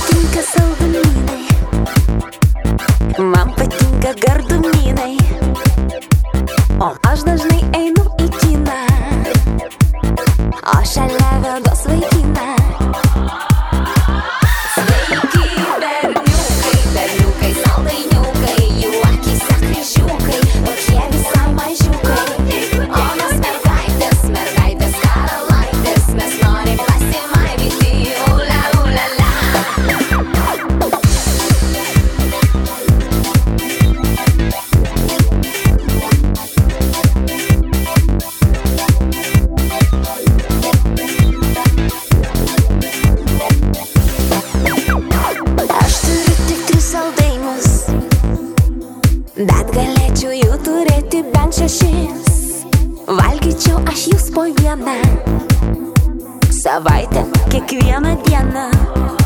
patinka saldumynai, man patinka gardumynai, o aš dažnai einu į kiną, o šalia vedos vaikiną. Sveiki berniukai, berniukai, saldainiukai, jų akyse kryžiukai, tokie visai mažiukai. O mes mergaitės, mergaitės karalaitės, mes norim pasimaivyti, ula, ula, la. Bet galėčiau jų turėti bent 6. Valgyčiau aš jūs po vieną savaitę, kiekvieną dieną.